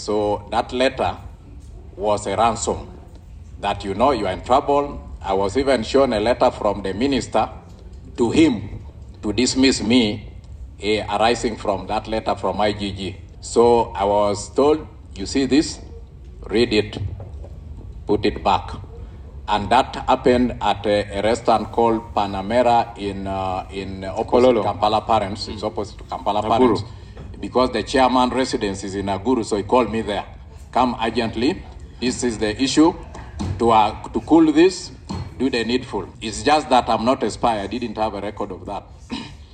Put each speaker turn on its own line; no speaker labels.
So that letter was a ransom that you are in trouble. I was even shown a letter from the minister to him to dismiss me arising from that letter from IGG. So I was told, you see this, read it, put it back. And that happened at a restaurant called Panamera in opposite to Kampala Parents. It's opposite to Kampala Parents. Because the chairman residence is in Aguru, so he called me there. Come urgently. This is the issue. To cool this, do the needful. It's just that I'm not a spy. I didn't have a record of that.